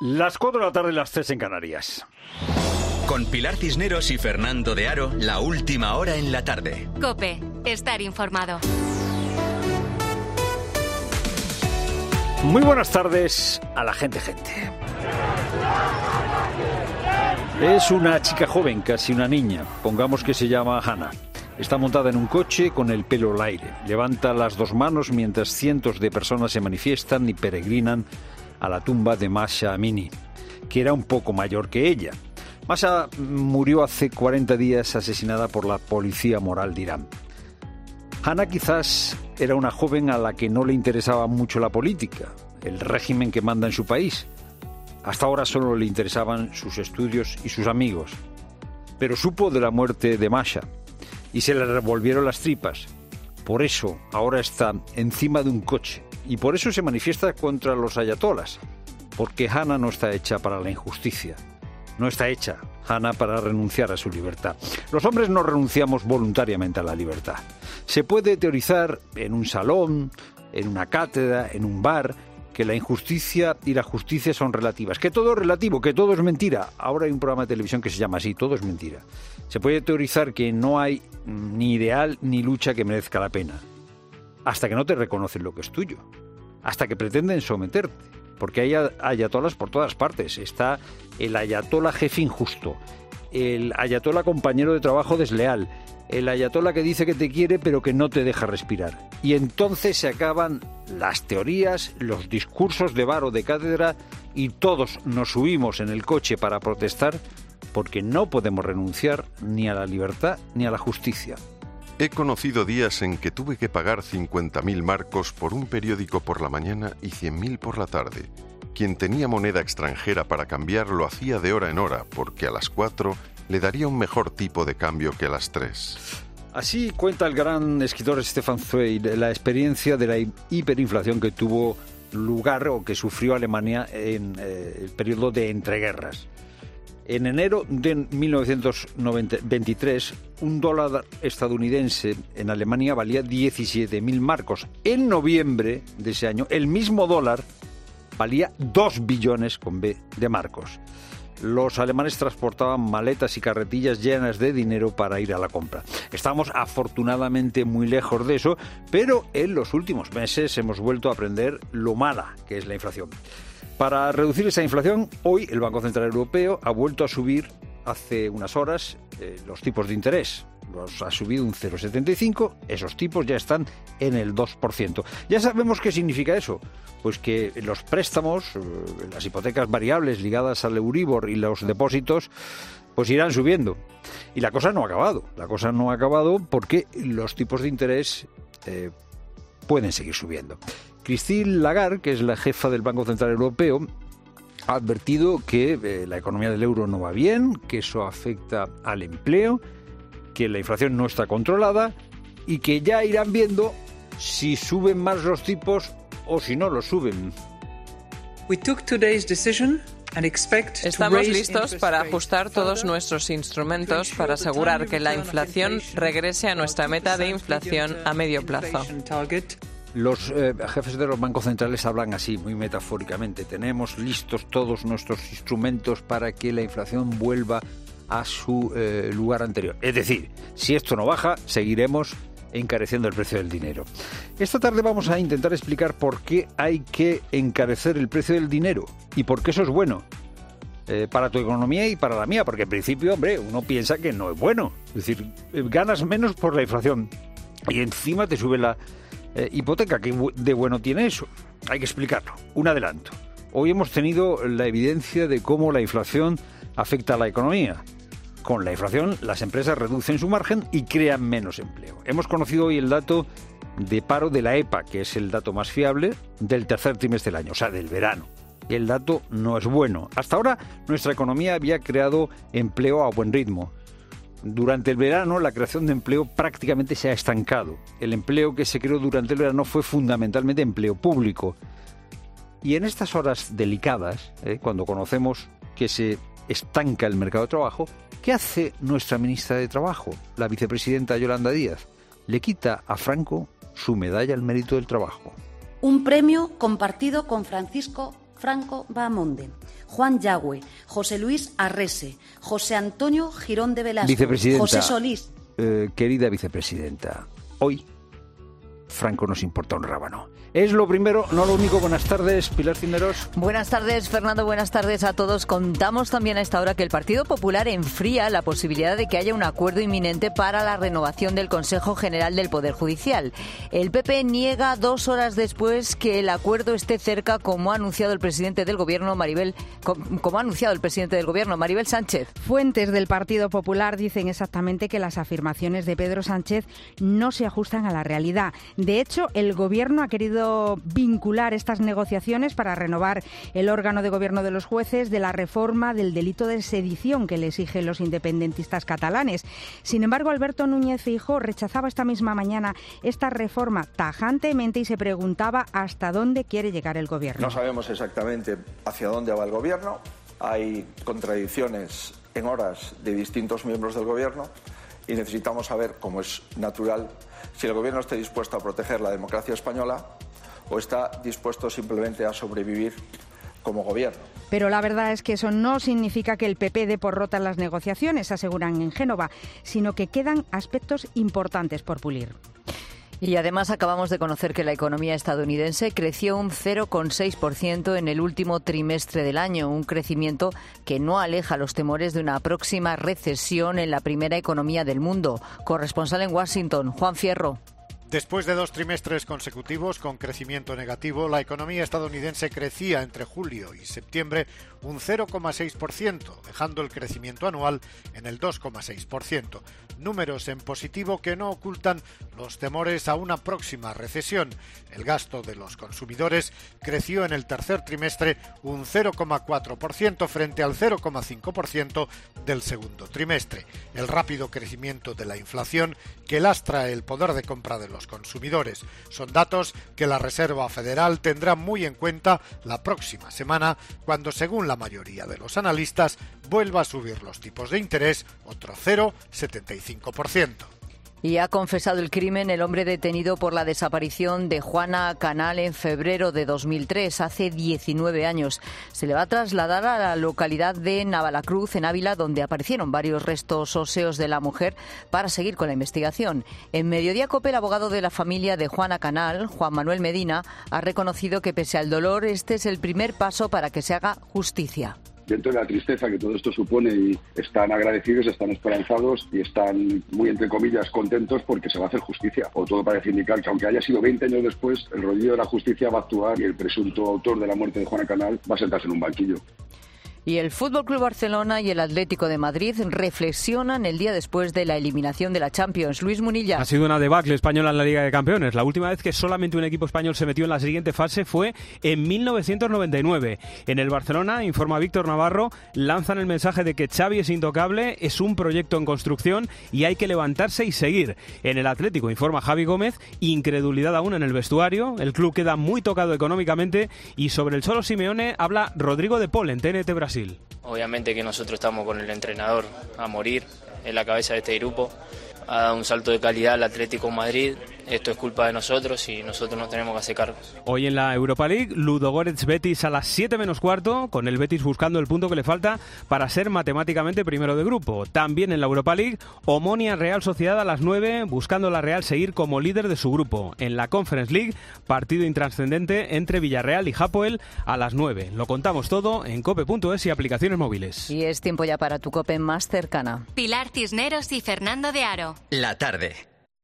Las 4 de la tarde, las 3 en Canarias. Con Pilar Cisneros y Fernando de Aro, la última hora en la tarde. COPE, estar informado. Muy buenas tardes a la gente. Es una chica joven, casi una niña, pongamos que se llama Hannah. Está montada en un coche con el pelo al aire. Levanta las dos manos mientras cientos de personas se manifiestan y peregrinan a la tumba de Mahsa Amini, que era un poco mayor que ella. Mahsa murió hace 40 días asesinada por la policía moral de Irán. Hannah quizás era una joven a la que no le interesaba mucho la política, el régimen que manda en su país. Hasta ahora solo le interesaban sus estudios y sus amigos. Pero supo de la muerte de Mahsa y se le revolvieron las tripas. Por eso ahora está encima de un coche y por eso se manifiesta contra los ayatolas, porque Hannah no está hecha para la injusticia. No está hecha Hannah para renunciar a su libertad. Los hombres no renunciamos voluntariamente a la libertad. Se puede teorizar en un salón, en una cátedra, en un bar, que la injusticia y la justicia son relativas, que todo es relativo, que todo es mentira. Ahora hay un programa de televisión que se llama así, Todo es mentira. Se puede teorizar que no hay ni ideal ni lucha que merezca la pena, hasta que no te reconocen lo que es tuyo, hasta que pretenden someterte, porque hay ayatolas por todas partes. Está el ayatola jefe injusto, el ayatola compañero de trabajo desleal, el ayatola que dice que te quiere pero que no te deja respirar. Y entonces se acaban las teorías, los discursos de bar o de cátedra y todos nos subimos en el coche para protestar porque no podemos renunciar ni a la libertad ni a la justicia. He conocido días en que tuve que pagar 50.000 marcos por un periódico por la mañana y 100.000 por la tarde. Quien tenía moneda extranjera para cambiar lo hacía de hora en hora, porque a las 4 le daría un mejor tipo de cambio que a las 3. Así cuenta el gran escritor Stefan Zweig la experiencia de la hiperinflación que tuvo lugar o que sufrió Alemania en el periodo de entreguerras. En enero de 1923, un dólar estadounidense en Alemania valía 17.000 marcos. En noviembre de ese año, el mismo dólar valía 2 billones con B de marcos. Los alemanes transportaban maletas y carretillas llenas de dinero para ir a la compra. Estamos afortunadamente muy lejos de eso, pero en los últimos meses hemos vuelto a aprender lo mala que es la inflación. Para reducir esa inflación, hoy el Banco Central Europeo ha vuelto a subir hace unas horas los tipos de interés. Los ha subido un 0,75, esos tipos ya están en el 2%. Ya sabemos qué significa eso, pues que los préstamos, las hipotecas variables ligadas al Euribor y los depósitos, pues irán subiendo. Y la cosa no ha acabado porque los tipos de interés pueden seguir subiendo. Christine Lagarde, que es la jefa del Banco Central Europeo, ha advertido que la economía del euro no va bien, que eso afecta al empleo, que la inflación no está controlada y que ya irán viendo si suben más los tipos o si no los suben. Estamos listos para ajustar todos nuestros instrumentos para asegurar que la inflación regrese a nuestra meta de inflación a medio plazo. Los jefes de los bancos centrales hablan así, muy metafóricamente. Tenemos listos todos nuestros instrumentos para que la inflación vuelva a su lugar anterior. Es decir, si esto no baja, seguiremos encareciendo el precio del dinero. Esta tarde vamos a intentar explicar por qué hay que encarecer el precio del dinero y por qué eso es bueno para tu economía y para la mía, porque en principio, hombre, uno piensa que no es bueno. Es decir, ganas menos por la inflación y encima te sube la hipoteca. ¿Qué de bueno tiene eso? Hay que explicarlo. Un adelanto. Hoy hemos tenido la evidencia de cómo la inflación afecta a la economía. Con la inflación, las empresas reducen su margen y crean menos empleo. Hemos conocido hoy el dato de paro de la EPA, que es el dato más fiable del tercer trimestre del año, o sea, del verano. El dato no es bueno. Hasta ahora, nuestra economía había creado empleo a buen ritmo. Durante el verano, la creación de empleo prácticamente se ha estancado. El empleo que se creó durante el verano fue fundamentalmente empleo público. Y en estas horas delicadas, cuando conocemos que se estanca el mercado de trabajo, ¿qué hace nuestra ministra de Trabajo, la vicepresidenta Yolanda Díaz? Le quita a Franco su medalla al mérito del trabajo. Un premio compartido con Francisco Franco Bahamonde, Juan Yagüe, José Luis Arrese, José Antonio Girón de Velasco, José Solís. Querida vicepresidenta, hoy Franco nos importa un rábano. Es lo primero, no lo único. Buenas tardes, Pilar Cisneros. Buenas tardes, Fernando. Buenas tardes a todos. Contamos también a esta hora que el Partido Popular enfría la posibilidad de que haya un acuerdo inminente para la renovación del Consejo General del Poder Judicial. El PP niega 2 horas después que el acuerdo esté cerca, como ha anunciado el presidente del Gobierno, Maribel Sánchez. Fuentes del Partido Popular dicen exactamente que las afirmaciones de Pedro Sánchez no se ajustan a la realidad. De hecho, el Gobierno ha querido vincular estas negociaciones para renovar el órgano de gobierno de los jueces de la reforma del delito de sedición que le exigen los independentistas catalanes. Sin embargo, Alberto Núñez Feijóo rechazaba esta misma mañana esta reforma tajantemente y se preguntaba hasta dónde quiere llegar el Gobierno. No sabemos exactamente hacia dónde va el Gobierno. Hay contradicciones en horas de distintos miembros del Gobierno y necesitamos saber, como es natural, si el Gobierno está dispuesto a proteger la democracia española o está dispuesto simplemente a sobrevivir como Gobierno. Pero la verdad es que eso no significa que el PP dé por rotas las negociaciones, aseguran en Génova, sino que quedan aspectos importantes por pulir. Y además acabamos de conocer que la economía estadounidense creció un 0,6% en el último trimestre del año, un crecimiento que no aleja los temores de una próxima recesión en la primera economía del mundo. Corresponsal en Washington, Juan Fierro. Después de 2 trimestres consecutivos con crecimiento negativo, la economía estadounidense crecía entre julio y septiembre un 0,6%, dejando el crecimiento anual en el 2,6%. Números en positivo que no ocultan los temores a una próxima recesión. El gasto de los consumidores creció en el tercer trimestre un 0,4% frente al 0,5% del segundo trimestre. El rápido crecimiento de la inflación que lastra el poder de compra de los consumidores. Son datos que la Reserva Federal tendrá muy en cuenta la próxima semana, cuando, según la mayoría de los analistas, vuelva a subir los tipos de interés otro 0,75%. Y ha confesado el crimen el hombre detenido por la desaparición de Juana Canal en febrero de 2003, hace 19 años. Se le va a trasladar a la localidad de Navalacruz, en Ávila, donde aparecieron varios restos óseos de la mujer, para seguir con la investigación. En Mediodía COPE, el abogado de la familia de Juana Canal, Juan Manuel Medina, ha reconocido que pese al dolor, este es el primer paso para que se haga justicia. Dentro de la tristeza que todo esto supone, y están agradecidos, están esperanzados y están muy, entre comillas, contentos porque se va a hacer justicia. O todo parece indicar que, aunque haya sido 20 años después, el rodillo de la justicia va a actuar y el presunto autor de la muerte de Juana Canal va a sentarse en un banquillo. Y el Fútbol Club Barcelona y el Atlético de Madrid reflexionan el día después de la eliminación de la Champions. Luis Munilla. Ha sido una debacle española en la Liga de Campeones. La última vez que solamente un equipo español se metió en la siguiente fase fue en 1999. En el Barcelona, informa Víctor Navarro, lanzan el mensaje de que Xavi es intocable, es un proyecto en construcción y hay que levantarse y seguir. En el Atlético, informa Javi Gómez, incredulidad aún en el vestuario. El club queda muy tocado económicamente y sobre el Cholo Simeone habla Rodrigo de Paul en TNT Brasil. Obviamente que nosotros estamos con el entrenador a morir en la cabeza de este grupo. Ha dado un salto de calidad al Atlético de Madrid. Esto es culpa de nosotros y nosotros nos tenemos que hacer cargo. Hoy en la Europa League, Ludogorets Betis a las 7 menos cuarto, con el Betis buscando el punto que le falta para ser matemáticamente primero de grupo. También en la Europa League, Omonia Real Sociedad a las 9, buscando la Real seguir como líder de su grupo. En la Conference League, partido intrascendente entre Villarreal y Hapoel a las 9. Lo contamos todo en cope.es y aplicaciones móviles. Y es tiempo ya para tu COPE más cercana. Pilar Cisneros y Fernando de Aro. La tarde.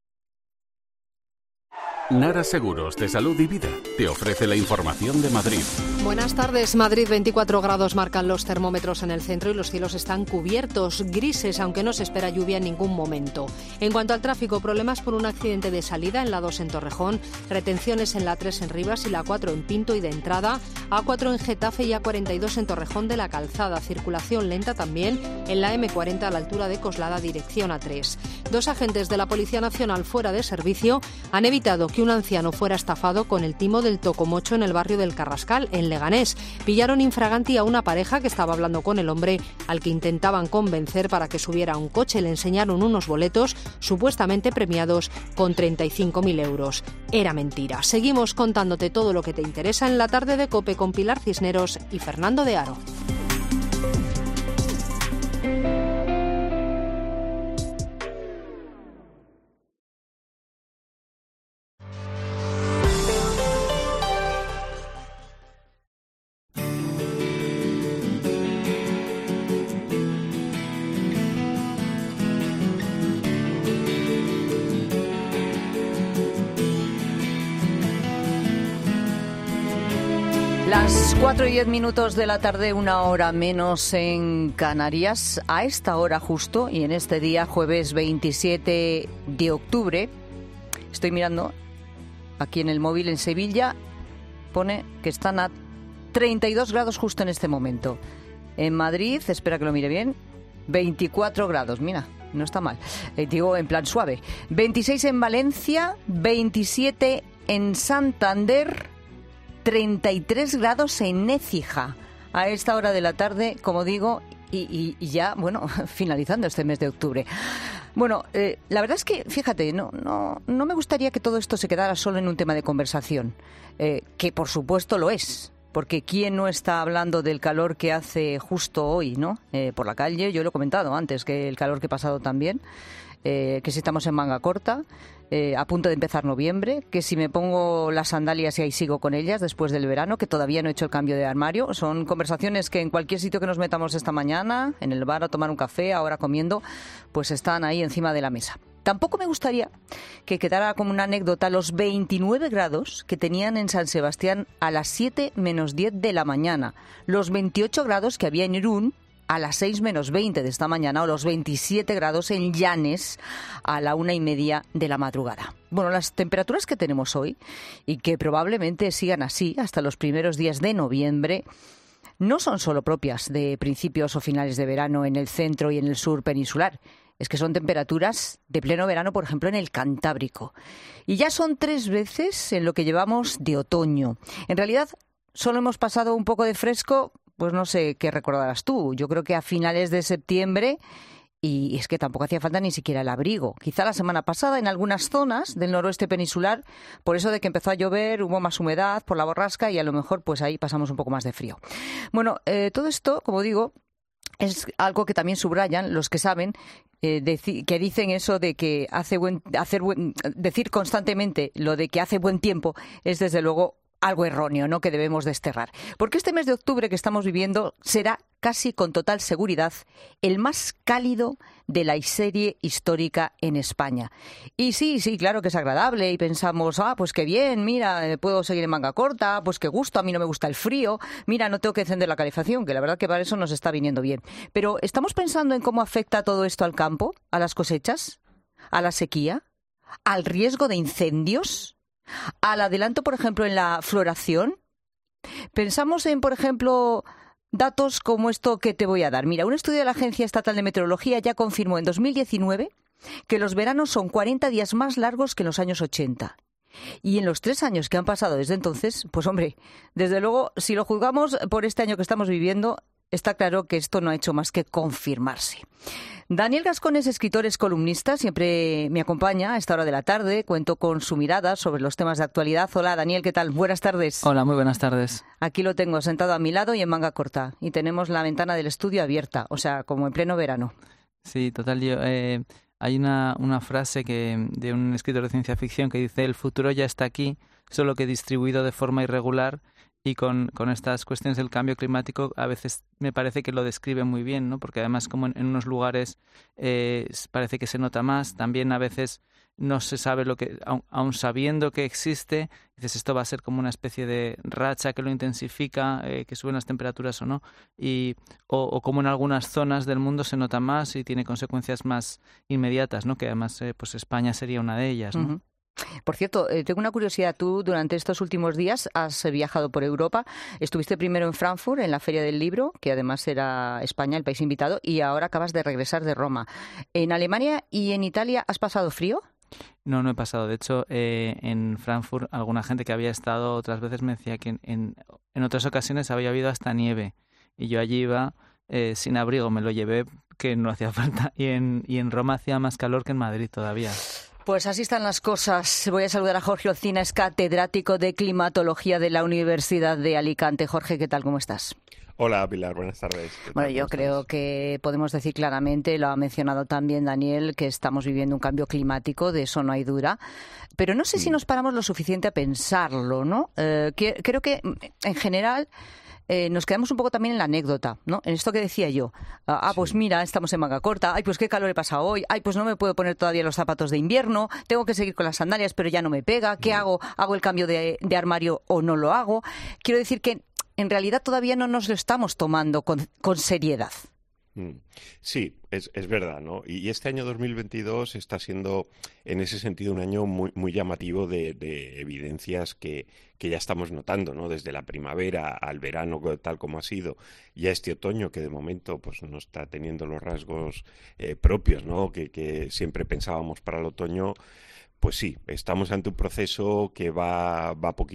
Nara Seguros de Salud y Vida te ofrece la información de Madrid. Buenas tardes. Madrid, 24 grados marcan los termómetros en el centro y los cielos están cubiertos, grises, aunque no se espera lluvia en ningún momento. En cuanto al tráfico, problemas por un accidente de salida en la 2 en Torrejón, retenciones en la 3 en Rivas y la 4 en Pinto y de entrada, A4 en Getafe y A42 en Torrejón de la Calzada. Circulación lenta también en la M40 a la altura de Coslada, dirección A3. 2 agentes de la Policía Nacional fuera de servicio han evitado que que un anciano fuera estafado con el timo del tocomocho en el barrio del Carrascal, en Leganés. Pillaron infraganti a una pareja que estaba hablando con el hombre al que intentaban convencer para que subiera a un coche. Le enseñaron unos boletos supuestamente premiados con 35.000 euros. Era mentira. Seguimos contándote todo lo que te interesa en la tarde de COPE con Pilar Cisneros y Fernando de Aro. Las 4:10 de la tarde, 1 hora menos en Canarias. A esta hora justo, y en este día, jueves 27 de octubre, estoy mirando aquí en el móvil en Sevilla, pone que están a 32 grados justo en este momento. En Madrid, espera que lo mire bien, 24 grados, mira, no está mal. Digo, en plan suave. 26 en Valencia, 27 en Santander, 33 grados en Écija a esta hora de la tarde, como digo, y ya, bueno, finalizando este mes de octubre. Bueno, la verdad es que, fíjate, no me gustaría que todo esto se quedara solo en un tema de conversación, que por supuesto lo es, porque ¿quién no está hablando del calor que hace justo hoy, ¿no? Por la calle, yo lo he comentado antes, que el calor que he pasado también, que si estamos en manga corta, a punto de empezar noviembre, que si me pongo las sandalias y ahí sigo con ellas después del verano, que todavía no he hecho el cambio de armario. Son conversaciones que en cualquier sitio que nos metamos esta mañana, en el bar a tomar un café, ahora comiendo, pues están ahí encima de la mesa. Tampoco me gustaría que quedara como una anécdota los 29 grados que tenían en San Sebastián a las 7 menos 10 de la mañana, los 28 grados que había en Irún a las 6 menos 20 de esta mañana, o los 27 grados en Llanes a la 1:30 de la madrugada. Bueno, las temperaturas que tenemos hoy, y que probablemente sigan así hasta los primeros días de noviembre, no son solo propias de principios o finales de verano en el centro y en el sur peninsular. Es que son temperaturas de pleno verano, por ejemplo, en el Cantábrico. Y ya son 3 veces en lo que llevamos de otoño. En realidad, solo hemos pasado un poco de fresco. Pues no sé qué recordarás tú. Yo creo que a finales de septiembre, y es que tampoco hacía falta ni siquiera el abrigo. Quizá la semana pasada en algunas zonas del noroeste peninsular, por eso de que empezó a llover, hubo más humedad por la borrasca y a lo mejor pues ahí pasamos un poco más de frío. Bueno, todo esto, como digo, es algo que también subrayan los que saben, que dicen eso de que decir constantemente lo de que hace buen tiempo es desde luego algo erróneo, ¿no?, que debemos desterrar. Porque este mes de octubre que estamos viviendo será casi con total seguridad el más cálido de la serie histórica en España. Y sí, claro que es agradable y pensamos, pues qué bien, mira, puedo seguir en manga corta, pues qué gusto, a mí no me gusta el frío, mira, no tengo que encender la calefacción, que la verdad que para eso nos está viniendo bien. Pero ¿estamos pensando en cómo afecta todo esto al campo, a las cosechas, a la sequía, al riesgo de incendios, al adelanto, por ejemplo, en la floración? Pensamos en, por ejemplo, datos como esto que te voy a dar. Mira, un estudio de la Agencia Estatal de Meteorología ya confirmó en 2019 que los veranos son 40 días más largos que en los años 80. Y en los 3 años que han pasado desde entonces, pues hombre, desde luego, si lo juzgamos por este año que estamos viviendo, está claro que esto no ha hecho más que confirmarse. Daniel Gascón es escritor, es columnista, siempre me acompaña a esta hora de la tarde. Cuento con su mirada sobre los temas de actualidad. Hola, Daniel, ¿qué tal? Buenas tardes. Hola, muy buenas tardes. Aquí lo tengo sentado a mi lado y en manga corta. Y tenemos la ventana del estudio abierta, o sea, como en pleno verano. Sí, total. Hay una frase de un escritor de ciencia ficción que dice: el futuro ya está aquí, solo que distribuido de forma irregular. Y con estas cuestiones del cambio climático a veces me parece que lo describe muy bien, ¿no? Porque además como en unos lugares parece que se nota más, también a veces no se sabe lo que, aun sabiendo que existe, dices esto va a ser como una especie de racha que lo intensifica, que suben las temperaturas o no, o como en algunas zonas del mundo se nota más y tiene consecuencias más inmediatas, ¿no? Que además pues España sería una de ellas, ¿no? Uh-huh. Por cierto, tengo una curiosidad. Tú durante estos últimos días has viajado por Europa. Estuviste primero en Frankfurt, en la Feria del Libro, que además era España el país invitado, y ahora acabas de regresar de Roma. ¿En Alemania y en Italia has pasado frío? No he pasado. De hecho, en Frankfurt alguna gente que había estado otras veces me decía que en otras ocasiones había habido hasta nieve. Y yo allí iba sin abrigo, me lo llevé, que no hacía falta. Y en Roma hacía más calor que en Madrid todavía. Pues así están las cosas. Voy a saludar a Jorge Olcina, es catedrático de climatología de la Universidad de Alicante. Jorge, ¿qué tal? ¿Cómo estás? Hola, Pilar, buenas tardes. Bueno, yo creo que podemos decir claramente, lo ha mencionado también Daniel, que estamos viviendo un cambio climático, de eso no hay duda. Pero no sé si nos paramos lo suficiente a pensarlo, ¿no? Creo que, en general, nos quedamos un poco también en la anécdota, ¿no? En esto que decía yo. Pues mira, estamos en manga corta. Ay, pues qué calor he pasado hoy. Ay, pues no me puedo poner todavía los zapatos de invierno. Tengo que seguir con las sandalias, pero ya no me pega. ¿Qué hago? ¿Hago el cambio de armario o no lo hago? Quiero decir que en realidad todavía no nos lo estamos tomando con seriedad. Sí, es verdad, ¿no? Y este año 2022 está siendo, en ese sentido, un año muy, muy llamativo de evidencias que ya estamos notando, ¿no? Desde la primavera al verano, tal como ha sido, y a este otoño, que de momento pues no está teniendo los rasgos propios, ¿no? Que siempre pensábamos para el otoño. Pues sí, estamos ante un proceso que va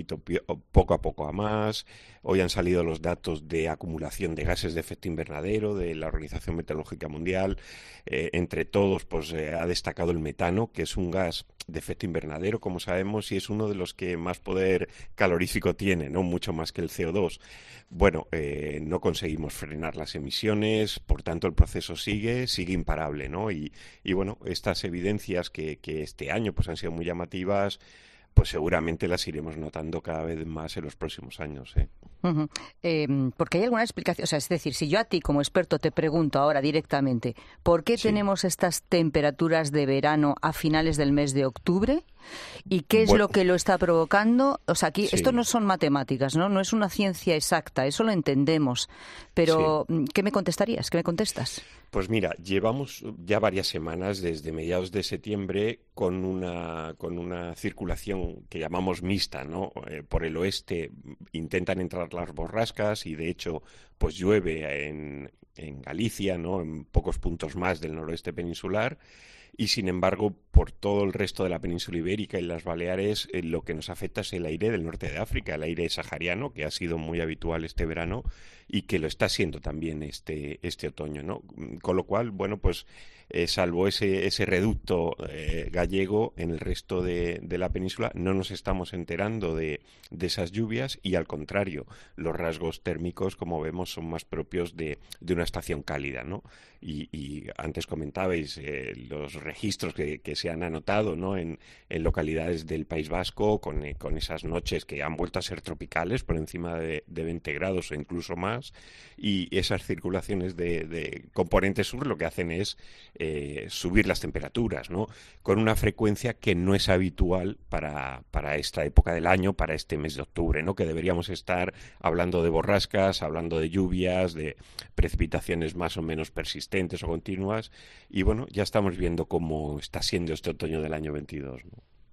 poco a poco a más. Hoy han salido los datos de acumulación de gases de efecto invernadero de la Organización Meteorológica Mundial. Entre todos, pues ha destacado el metano, que es un gas de efecto invernadero, como sabemos, y es uno de los que más poder calorífico tiene, ¿no? Mucho más que el CO2. Bueno, no conseguimos frenar las emisiones, por tanto el proceso sigue imparable, ¿no? Y bueno, estas evidencias que este año pues han sido muy llamativas, pues seguramente las iremos notando cada vez más en los próximos años. Uh-huh. Porque hay alguna explicación, o sea, es decir, si yo a ti como experto te pregunto ahora directamente, ¿por qué tenemos estas temperaturas de verano a finales del mes de octubre? ¿Y qué es lo que lo está provocando? O sea, aquí esto no son matemáticas, ¿no? No es una ciencia exacta, eso lo entendemos. Pero, ¿qué me contestarías? ¿Qué me contestas? Pues mira, llevamos ya varias semanas desde mediados de septiembre con una circulación que llamamos mixta, ¿no? Por el oeste intentan entrar las borrascas y de hecho pues llueve en Galicia, ¿no? En pocos puntos más del noroeste peninsular. Y sin embargo, por todo el resto de la península ibérica y las Baleares, lo que nos afecta es el aire del norte de África, el aire sahariano, que ha sido muy habitual este verano y que lo está siendo también este otoño, ¿no? Con lo cual, bueno, pues salvo ese reducto gallego, en el resto de la península no nos estamos enterando de esas lluvias y al contrario, los rasgos térmicos, como vemos, son más propios de una estación cálida, ¿no? Y antes comentabais los registros que se han anotado, ¿no? en localidades del País Vasco con esas noches que han vuelto a ser tropicales por encima de 20 grados o incluso más, y esas circulaciones de componente sur lo que hacen es subir las temperaturas, ¿no? Con una frecuencia que no es habitual para esta época del año, para este mes de octubre, ¿no? Que deberíamos estar hablando de borrascas, hablando de lluvias, de precipitaciones más o menos persistentes o continuas, y bueno, ya estamos viendo cómo está siendo este otoño del año 22, ¿no?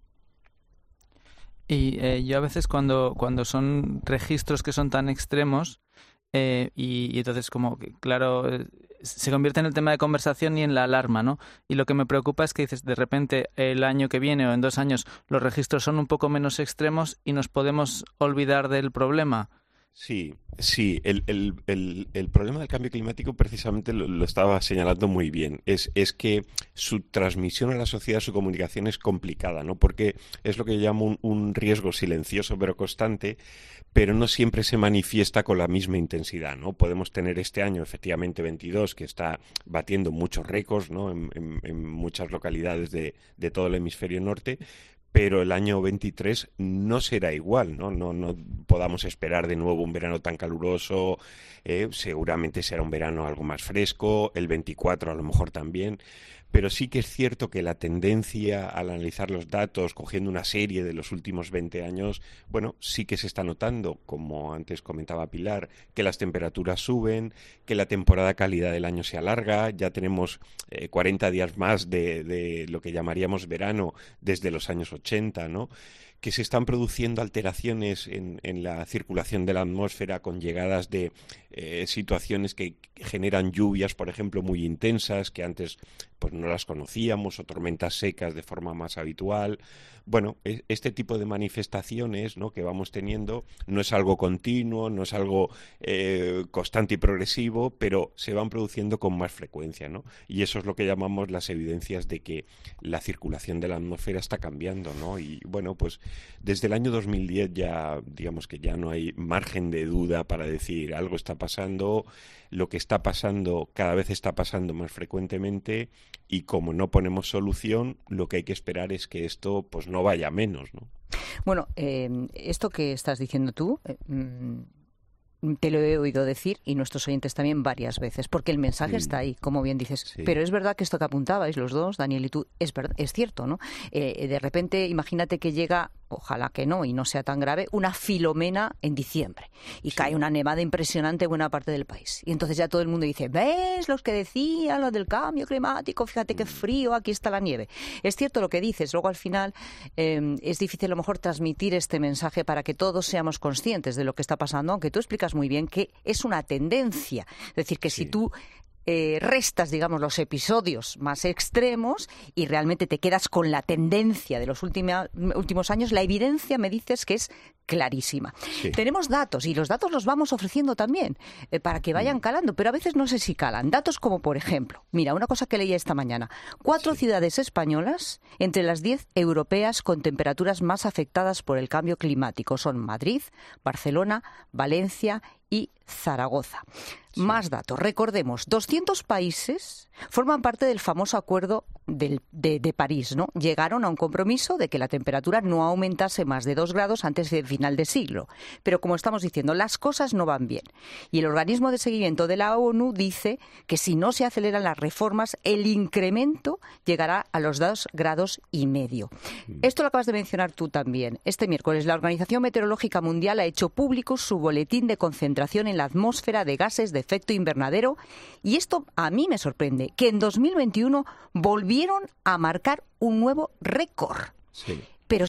Y yo a veces cuando son registros que son tan extremos, y entonces como que, claro, se convierte en el tema de conversación y en la alarma, ¿no? Y lo que me preocupa es que dices, de repente el año que viene o en 2 años los registros son un poco menos extremos y nos podemos olvidar del problema. Sí, el problema del cambio climático precisamente lo estaba señalando muy bien. Es que su transmisión a la sociedad, su comunicación es complicada, ¿no? Porque es lo que yo llamo un riesgo silencioso pero constante, pero no siempre se manifiesta con la misma intensidad, ¿no? Podemos tener este año, efectivamente, 22, que está batiendo muchos récords, ¿no? En muchas localidades de todo el hemisferio norte, pero el año 23 no será igual, ¿no? No podamos esperar de nuevo un verano tan caluroso, seguramente será un verano algo más fresco, el 24 a lo mejor también, pero sí que es cierto que la tendencia al analizar los datos, cogiendo una serie de los últimos 20 años, bueno, sí que se está notando, como antes comentaba Pilar, que las temperaturas suben, que la temporada cálida del año se alarga, ya tenemos 40 días más de lo que llamaríamos verano desde los años 80, ¿no? que se están produciendo alteraciones en la circulación de la atmósfera con llegadas de situaciones que generan lluvias, por ejemplo, muy intensas, que antes pues no las conocíamos, o tormentas secas de forma más habitual. Bueno, este tipo de manifestaciones, ¿no?, que vamos teniendo no es algo continuo, no es algo constante y progresivo, pero se van produciendo con más frecuencia, ¿no? Y eso es lo que llamamos las evidencias de que la circulación de la atmósfera está cambiando, ¿no? Y bueno, pues desde el año 2010 ya, digamos que ya no hay margen de duda para decir algo está pasando, lo que está pasando cada vez está pasando más frecuentemente, y como no ponemos solución, lo que hay que esperar es que esto pues no vaya a menos, ¿no? Bueno, esto que estás diciendo tú, te lo he oído decir, y nuestros oyentes también, varias veces, porque el mensaje está ahí, como bien dices. Sí. Pero es verdad que esto que apuntabais los dos, Daniel y tú, es cierto, ¿no? De repente, imagínate que llega, ojalá que no, y no sea tan grave, una Filomena en diciembre, y cae una nevada impresionante en buena parte del país. Y entonces ya todo el mundo dice, ¿ves los que decían, lo del cambio climático? Fíjate qué frío, aquí está la nieve. Es cierto lo que dices, luego al final es difícil a lo mejor transmitir este mensaje para que todos seamos conscientes de lo que está pasando, aunque tú explicas muy bien que es una tendencia. Es decir, que si tú restas, digamos, los episodios más extremos y realmente te quedas con la tendencia de los últimos años, la evidencia, me dices, que es clarísima. Sí. Tenemos datos, y los datos los vamos ofreciendo también para que vayan calando, pero a veces no sé si calan. Datos como, por ejemplo, mira, una cosa que leía esta mañana. 4 ciudades españolas entre las 10 europeas con temperaturas más afectadas por el cambio climático son Madrid, Barcelona, Valencia y Zaragoza. Sí. Más datos. Recordemos, 200 países forman parte del famoso acuerdo de París, ¿no? Llegaron a un compromiso de que la temperatura no aumentase más de 2 grados antes del final de siglo. Pero como estamos diciendo, las cosas no van bien. Y el organismo de seguimiento de la ONU dice que si no se aceleran las reformas, el incremento llegará a los 2,5 grados. Esto lo acabas de mencionar tú también. Este miércoles la Organización Meteorológica Mundial ha hecho público su boletín de concentración en la atmósfera de gases de efecto invernadero, y esto a mí me sorprende, que en 2021 volvieron a marcar un nuevo récord. Sí.